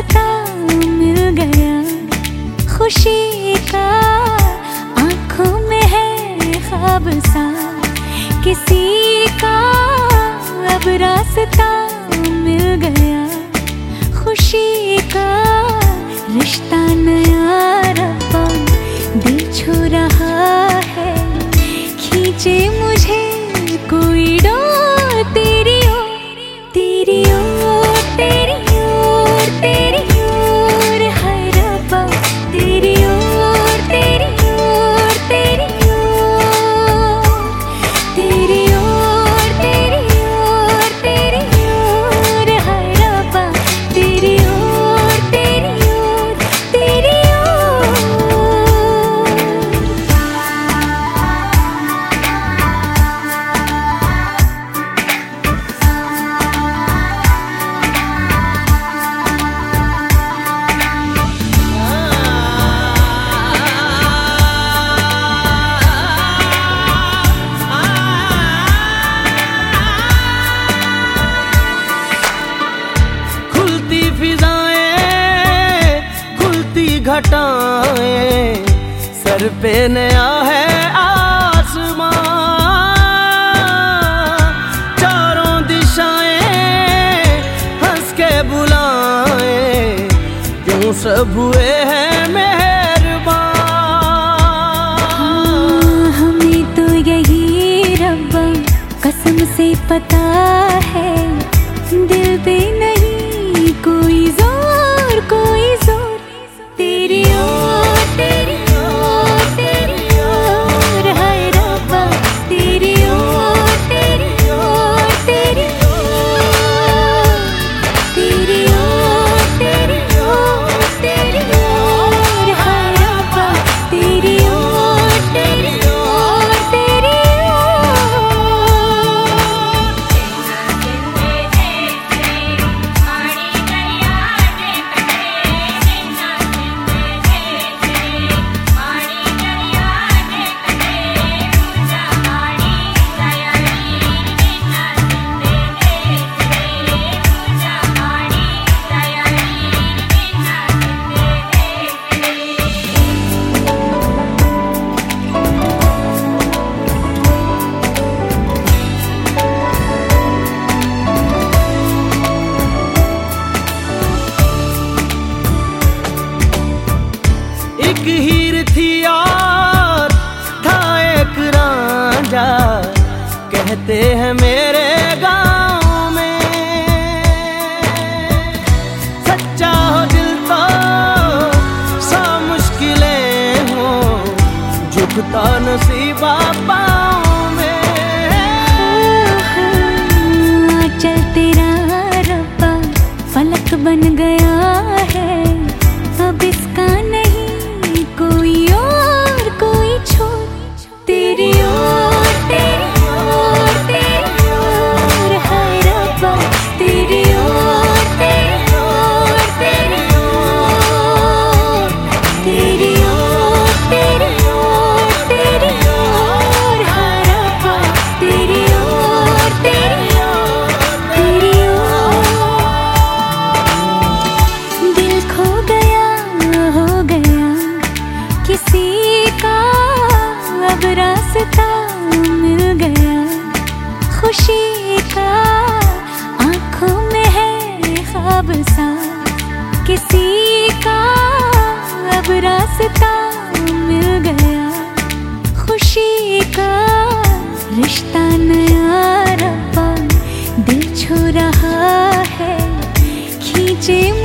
रास्ता मिल गया खुशी का, आंखों में है ख्वाब सा किसी का, अब रास्ता मिल गया खुशी का। रिश्ता नया रब्बा दिल छू रहा है, खींचे मुझे कोई डोर तेरी ओर, तेरी ओर, तेरी ओर, तेरी ओर है रब्बा, तेरी ओर, तेरी ओर, तेरी ओर, तेरी ओर, तेरी ओर, तेरी ओर है रब्बा, तेरी ओर, तेरी ओर, तेरी घटाएं, सर पे नया है आसमां, चारों दिशाएं हंस के बुलाएं, क्यों सब हुए हैं मेहरबान। हमें तो यही रब्बा कसम से पता है, दिल पे नहीं कोई जोर, कोई जोर, तेरी ओर, तेरी ओर, तेरी ओर है रब्बा, तेरी ओर, तेरी ओर, तेरी ओर, तेरी ओर, तेरी ओर, तेरी ओर है रब्बा, तेरी ओर, तेरी ओर, तेरी एक हीर थी और था एक रांझा, कहते हैं मेरे गांव में, सच्चा हो दिल तो सा मुश्किलें हो, झुकता नसीबा पाँव में। चल तेरा रब्बा फलक बन गया है, अब इसका नहीं कोई और कोई छोर, तेरी ओर, तेरी ओर, तेरी ओर है रब्बा, तेरी ओर, तेरी ओर, तेरी ओर, तेरी ओर, तेरी ओर, तेरी ओर है रब्बा, तेरी ओर, तेरी ओर, तेरी ओर। दिल खो गया हो गया किसी का, अब रास्ता मिल गया खुशी का, आंखों में है ख्वाब सा किसी का, अब रास्ता मिल गया खुशी का। रिश्ता नया रब्बा दिल छू रहा है, खींचे